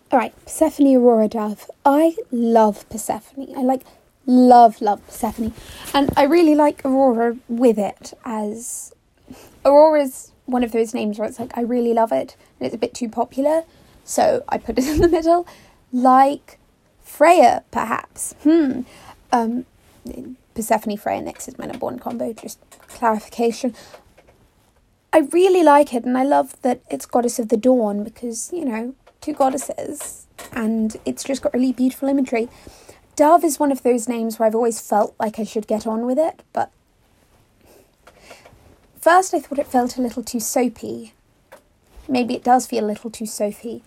Alright, Persephone Aurora Dove. I love Persephone. I love Persephone. And I really like Aurora with it, as Aurora's one of those names where it's like, I really love it, and it's a bit too popular, so I put it in the middle. Like Freya, perhaps. Persephone, Freya, Nyx is my number one combo, just clarification. I really like it, and I love that it's Goddess of the Dawn, because, you know, two goddesses, and it's just got really beautiful imagery. Dove is one of those names where I've always felt like I should get on with it, but first I thought it felt a little too soapy. Maybe it does feel a little too soapy.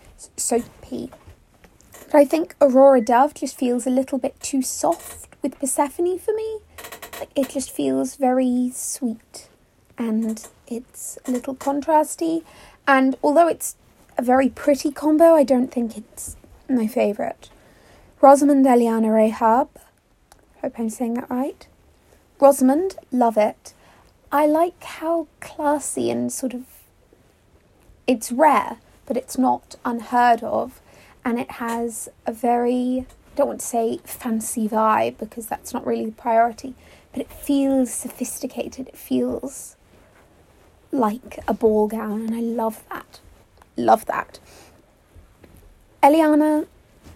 But I think Aurora Dove just feels a little bit too soft with Persephone for me. Like, it just feels very sweet, and it's a little contrasty. And although it's a very pretty combo, I don't think it's my favourite. Rosamund, Eliana, Rahab. Hope I'm saying that right. Rosamund, love it. I like how classy and sort of... It's rare, but it's not unheard of. And it has a very... I don't want to say fancy vibe, because that's not really the priority. But it feels sophisticated. It feels like a ball gown, and I love that. Love that. Eliana,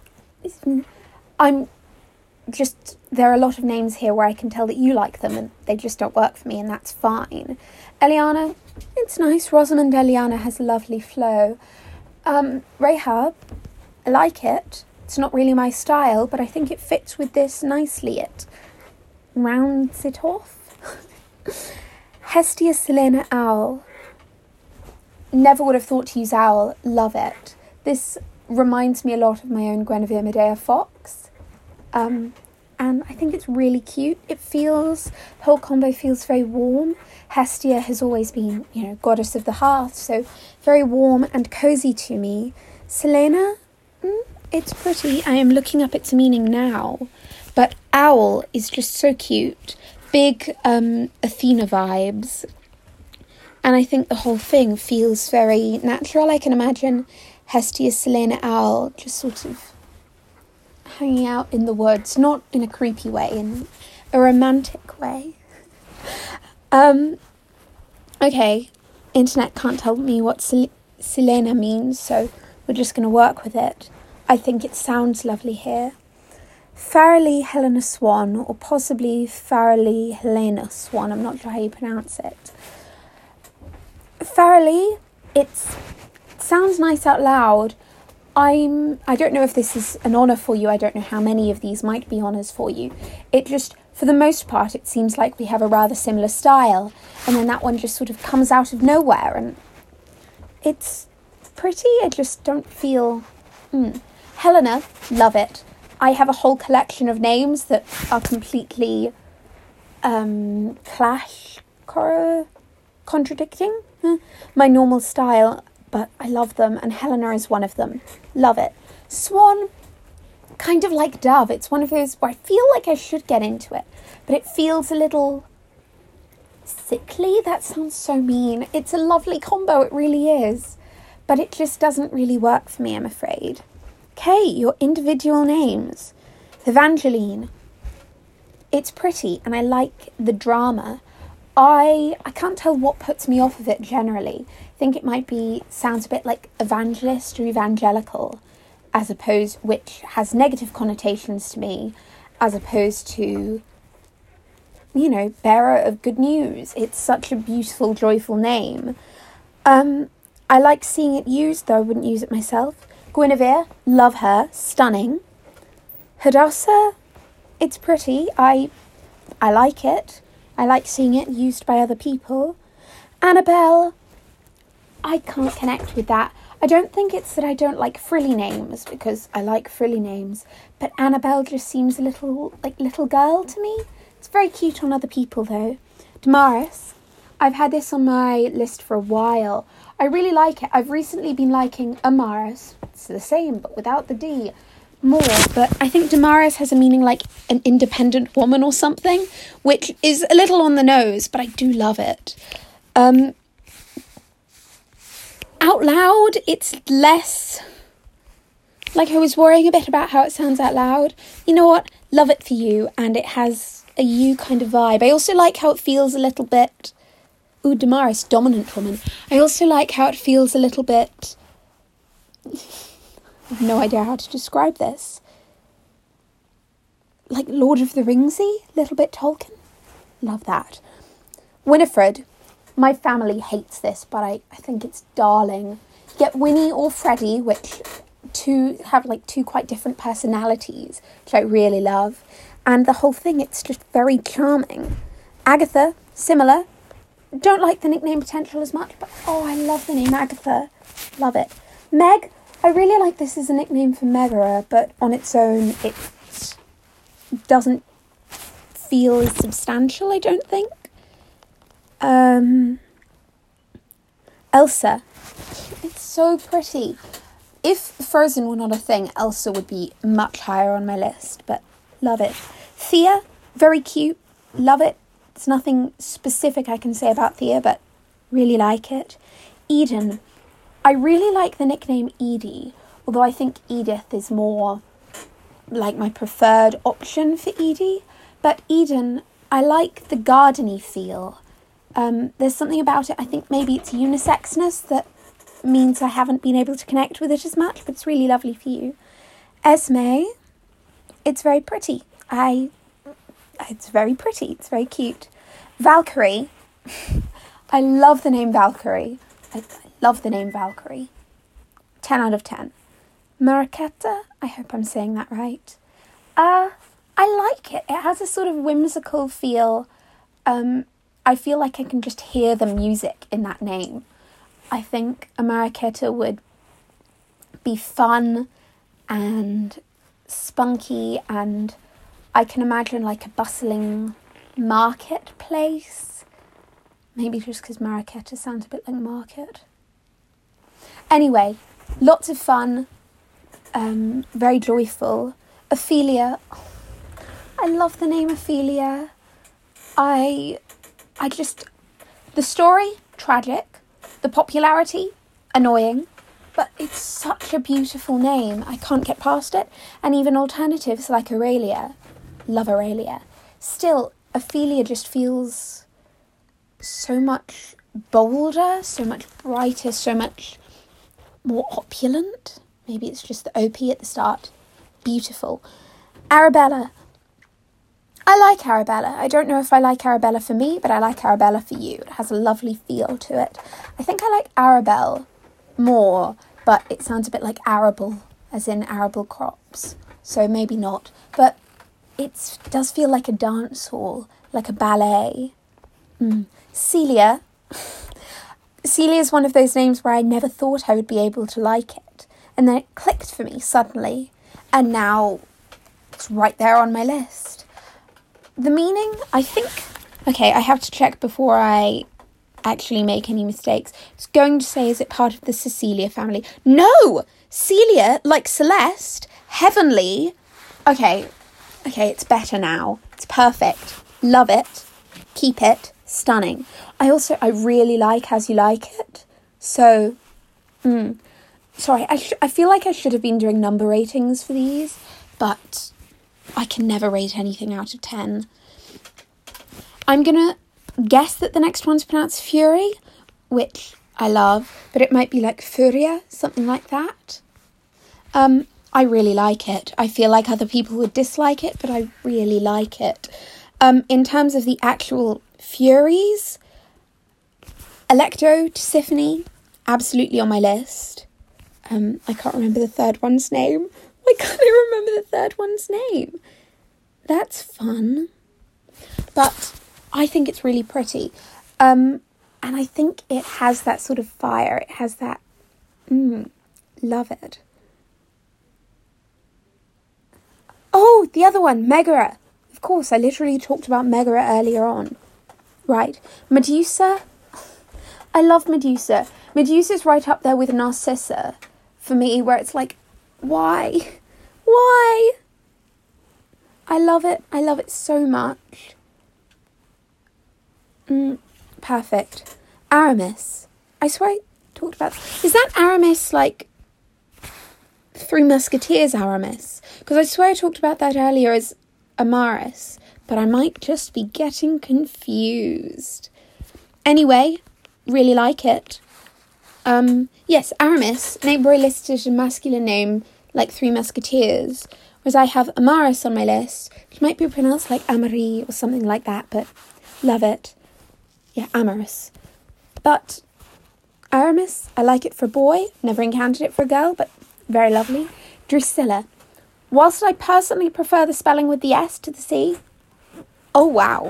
there are a lot of names here where I can tell that you like them and they just don't work for me, and that's fine. Eliana, it's nice. Rosamund, Eliana has a lovely flow. Rahab, I like it. It's not really my style, but I think it fits with this nicely. It rounds it off. Hestia, Selena, Owl. Never would have thought to use Owl. Love it. This reminds me a lot of my own Guinevere Medea Fox. And I think it's really cute. It feels, the whole combo feels very warm. Hestia has always been, you know, goddess of the hearth, so very warm and cozy to me. Selena, it's pretty. I am looking up its meaning now. But Owl is just so cute. Big Athena vibes. And I think the whole thing feels very natural. I can imagine Hestia, Selena, Owl just sort of hanging out in the woods. Not in a creepy way, in a romantic way. Okay, internet can't tell me what Selena means, so we're just going to work with it. I think it sounds lovely here. Farrelly Helena Swan, or possibly Farrelly Helena Swan. I'm not sure how you pronounce it. Farrelly, it sounds nice out loud. I don't know if this is an honour for you. I don't know how many of these might be honours for you. It just, for the most part, it seems like we have a rather similar style. And then that one just sort of comes out of nowhere. And it's pretty. I just don't feel... Helena, love it. I have a whole collection of names that are completely contradicting my normal style, but I love them, and Helena is one of them. Love it. Swan, kind of like Dove. It's one of those where I feel like I should get into it, but it feels a little sickly. That sounds so mean. It's a lovely combo, it really is, but it just doesn't really work for me, I'm afraid. Okay, your individual names. Evangeline. It's pretty, and I like the drama. I can't tell what puts me off of it generally. I think it sounds a bit like evangelist or evangelical, which has negative connotations to me, as opposed to, you know, bearer of good news. It's such a beautiful, joyful name. I like seeing it used, though I wouldn't use it myself. Guinevere, love her, stunning. Hadassah, it's pretty. I like it. I like seeing it used by other people. Annabelle, I can't connect with that. I don't think it's that I don't like frilly names, because I like frilly names, but Annabelle just seems a little, like, little girl to me. It's very cute on other people, though. Damaris, I've had this on my list for a while. I really like it. I've recently been liking Amaris. It's the same, but without the D. More, but I think Damaris has a meaning like an independent woman or something, which is a little on the nose, but I do love it. Out loud, it's less Like, I was worrying a bit about how it sounds out loud. You know what? Love it for you, and it has a you kind of vibe. I also like how it feels a little bit... Ooh, Damaris, dominant woman. I also like how it feels a little bit... I have no idea how to describe this. Like Lord of the Ringsy, a little bit Tolkien. Love that. Winifred. My family hates this, but I think it's darling. You get Winnie or Freddie, which have like two quite different personalities, which I really love. And the whole thing, it's just very charming. Agatha, similar. Don't like the nickname potential as much, but oh, I love the name Agatha. Love it. Meg, I really like this as a nickname for Megara, but on its own, it doesn't feel as substantial, I don't think. Elsa. It's so pretty. If Frozen were not a thing, Elsa would be much higher on my list, but love it. Thea, very cute. Love it. There's nothing specific I can say about Thea, but really like it. Eden. I really like the nickname Edie, although I think Edith is more like my preferred option for Edie. But Eden, I like the gardeny feel. There's something about it, I think maybe it's unisexness that means I haven't been able to connect with it as much, but it's really lovely for you. Esme, it's very pretty. It's very pretty, it's very cute. Valkyrie, I love the name Valkyrie. I love the name Valkyrie. 10 out of 10. Mariquetta, I hope I'm saying that right. I like it. It has a sort of whimsical feel. I feel like I can just hear the music in that name. I think a Mariquetta would be fun and spunky, and I can imagine like a bustling marketplace. Maybe just because Mariquetta sounds a bit like market. Anyway, lots of fun, very joyful. Ophelia, I love the name Ophelia. The story, tragic. The popularity, annoying. But it's such a beautiful name. I can't get past it. And even alternatives like Aurelia. Love Aurelia. Still, Ophelia just feels so much bolder, so much brighter, so much more opulent. Maybe it's just the OP at the start. Beautiful. Arabella. I like Arabella. I don't know if I like Arabella for me, but I like Arabella for you. It has a lovely feel to it. I think I like Arabelle more, but it sounds a bit like arable, as in arable crops. So maybe not. But it does feel like a dance hall, like a ballet. Celia. Celia is one of those names where I never thought I would be able to like it. And then it clicked for me suddenly. And now it's right there on my list. The meaning, I think... Okay, I have to check before I actually make any mistakes. I was going to say, is it part of the Cecilia family? No! Celia, like Celeste, heavenly. Okay, it's better now. It's perfect. Love it. Keep it. Stunning. I really like As You Like It. So, sorry, I feel like I should have been doing number ratings for these, but I can never rate anything out of 10. I'm going to guess that the next one's pronounced Fury, which I love, but it might be like Furia, something like that. I really like it. I feel like other people would dislike it, but I really like it. In terms of the actual Furies, Electro, Tisiphone, absolutely on my list. I can't remember the third one's name. Why can't I remember the third one's name? That's fun. But I think it's really pretty. And I think it has that sort of fire. It has that... love it. Oh, the other one, Megara. Of course, I literally talked about Megara earlier on. Right. Medusa. I love Medusa. Medusa's right up there with Narcissa for me, where it's like, why? Why? I love it. I love it so much. Perfect. Aramis. I swear I talked about... Is that Aramis, like, Three Musketeers Aramis, because I swear I talked about that earlier as Amaris, but I might just be getting confused. Anyway, really like it. Yes, Aramis, an neighbour listed as a masculine name like Three Musketeers, whereas I have Amaris on my list, which might be pronounced like Amarie or something like that, but love it. Yeah, Amaris. But Aramis, I like it for a boy, never encountered it for a girl, but very lovely. Drusilla. Whilst I personally prefer the spelling with the S to the C, oh wow,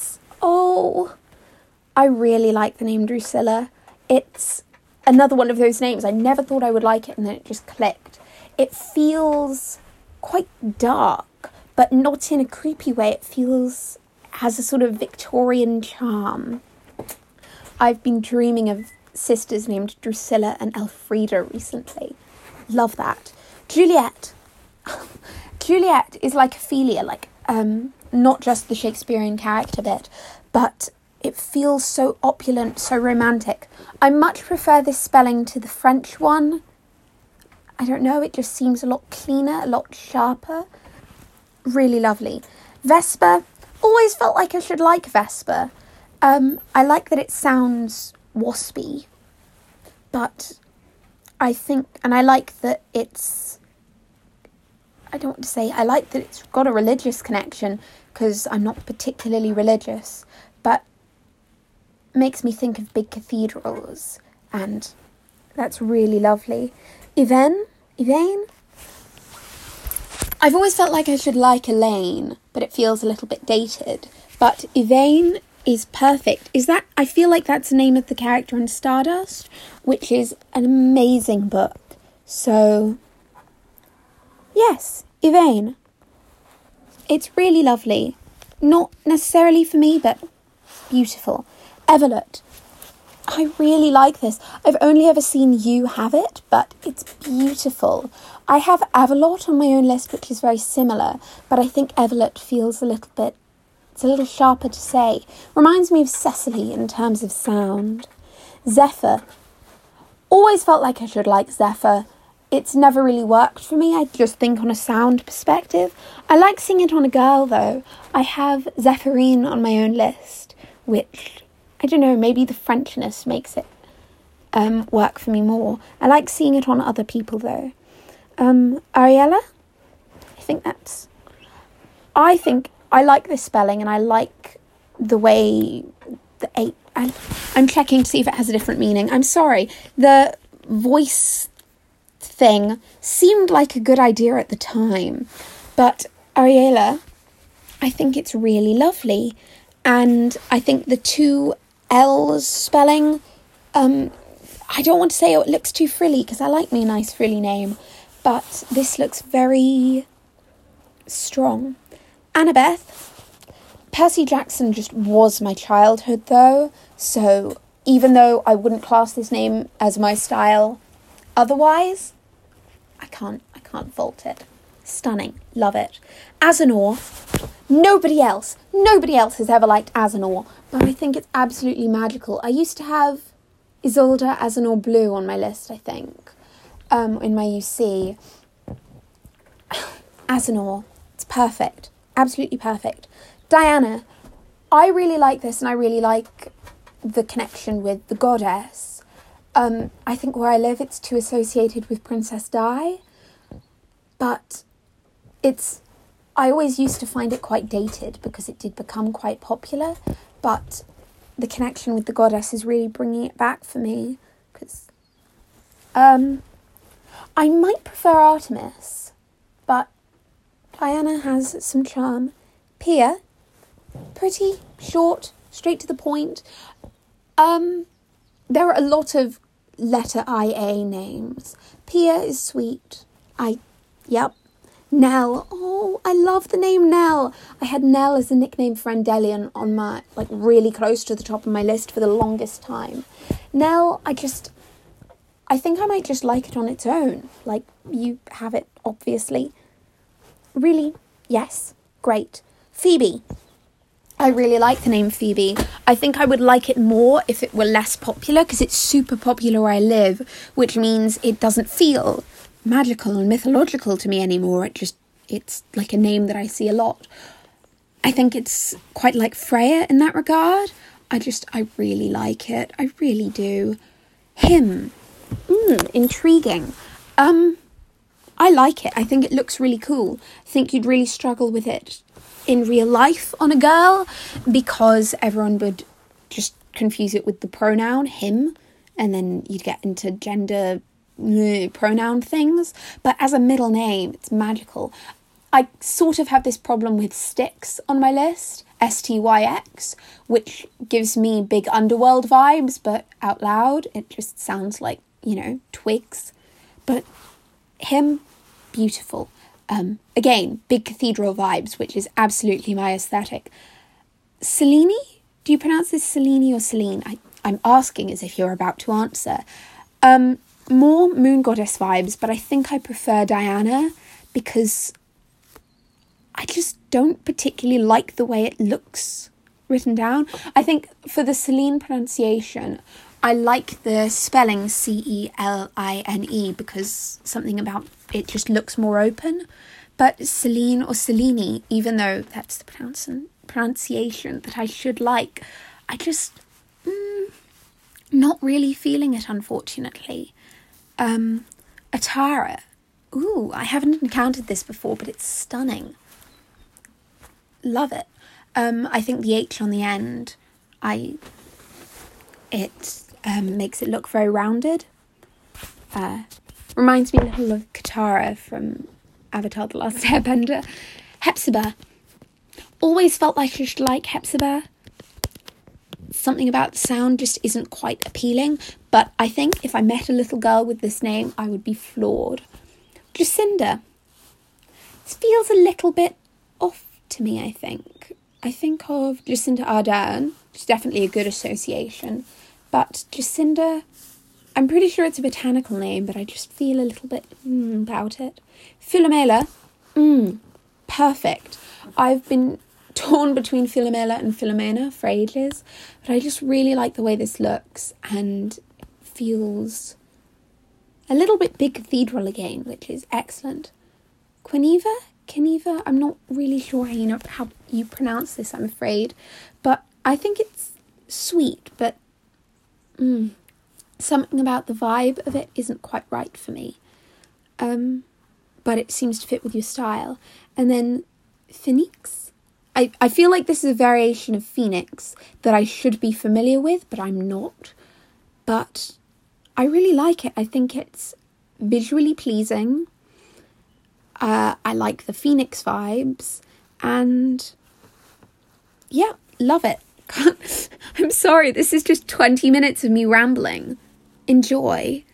I really like the name Drusilla. It's another one of those names. I never thought I would like it, and then it just clicked. It feels quite dark, but not in a creepy way. It has a sort of Victorian charm. I've been dreaming of sisters named Drusilla and Elfrida recently. Love that. Juliet. Juliet is like Ophelia, not just the Shakespearean character bit, but it feels so opulent, so romantic. I much prefer this spelling to the French one. I don't know, it just seems a lot cleaner, a lot sharper. Really lovely. Vesper. Always felt like I should like Vesper. I like that it sounds waspy, but I like that I like that it's got a religious connection, because I'm not particularly religious, but makes me think of big cathedrals, and that's really lovely. Yvain? I've always felt like I should like Elaine, but it feels a little bit dated. But Yvain is perfect. I feel like that's the name of the character in Stardust, which is an amazing book. So, yes, Yvain. It's really lovely. Not necessarily for me, but beautiful. Evelyn. I really like this. I've only ever seen you have it, but it's beautiful. I have Avalot on my own list, which is very similar, but I think Evelyn feels it's a little sharper to say. Reminds me of Cecily in terms of sound. Zephyr. Always felt like I should like Zephyr. It's never really worked for me. I just think on a sound perspective. I like seeing it on a girl, though. I have Zephyrine on my own list, which, I don't know, maybe the Frenchness makes it work for me more. I like seeing it on other people, though. Ariella? I like this spelling, and I like the way I'm checking to see if it has a different meaning. I'm sorry. The voice thing seemed like a good idea at the time, but Ariella, I think it's really lovely, and I think the two L's spelling, I don't want to say it looks too frilly, because I like me a nice frilly name, but this looks very strong. Annabeth. Percy Jackson just was my childhood, though, so even though I wouldn't class this name as my style otherwise, I can't fault it. Stunning. Love it. Azenor. Nobody else has ever liked Azenor, but I think it's absolutely magical. I used to have Isolde Azenor Blue on my list, I think, in my UC. Azenor. It's perfect. Absolutely perfect. Diana. I really like this, and I really like the connection with the goddess. I think where I live, it's too associated with Princess Di, but I always used to find it quite dated because it did become quite popular, but the connection with the goddess is really bringing it back for me, because I might prefer Artemis, but Diana has some charm. Pia, pretty, short, straight to the point. There are a lot of letter IA names. Pia is sweet. Yep. Nell. Oh, I love the name Nell. I had Nell as a nickname for Andelion on my, really close to the top of my list for the longest time. Nell, I think I might just like it on its own. You have it, obviously. Really? Yes. Great. Phoebe. I really like the name Phoebe. I think I would like it more if it were less popular, because it's super popular where I live, which means it doesn't feel magical and mythological to me anymore. It's like a name that I see a lot. I think it's quite like Freya in that regard. I really like it. I really do. Him. Intriguing. I like it. I think it looks really cool. I think you'd really struggle with it in real life on a girl because everyone would just confuse it with the pronoun him, and then you'd get into gender pronoun things. But as a middle name, it's magical. I sort of have this problem with Styx on my list, Styx, which gives me big Underworld vibes, but out loud it just sounds like, twigs. But him, beautiful. Again, big cathedral vibes, which is absolutely my aesthetic. Selene? Do you pronounce this Selene or Celine? I'm asking as if you're about to answer. More moon goddess vibes, but I think I prefer Diana because I just don't particularly like the way it looks written down. I think for the Celine pronunciation, I like the spelling Celine because something about it just looks more open. But Celine or Selene, even though that's the pronunciation that I should like, I just not really feeling it, unfortunately. Atara. Ooh, I haven't encountered this before, but it's stunning. Love it. I think the H on the end, makes it look very rounded. Reminds me a little of Katara from Avatar The Last Airbender. Hepzibah. Always felt like I should like Hepzibah. Something about the sound just isn't quite appealing, but I think if I met a little girl with this name, I would be floored. Jacinda. This feels a little bit off to me, I think. I think of Jacinda Ardern, which is definitely a good association, but Jacinda, I'm pretty sure it's a botanical name, but I just feel a little bit about it. Philomela, perfect. I've been torn between Philomela and Philomena for ages, but I just really like the way this looks and feels a little bit big cathedral again, which is excellent. Keniva, I'm not really sure how you pronounce this, I'm afraid, but I think it's sweet, but something about the vibe of it isn't quite right for me. But it seems to fit with your style. And then Phoenix. I feel like this is a variation of Phoenix that I should be familiar with, but I'm not. But I really like it. I think it's visually pleasing. I like the Phoenix vibes. And yeah, love it. I'm sorry, this is just 20 minutes of me rambling. Enjoy.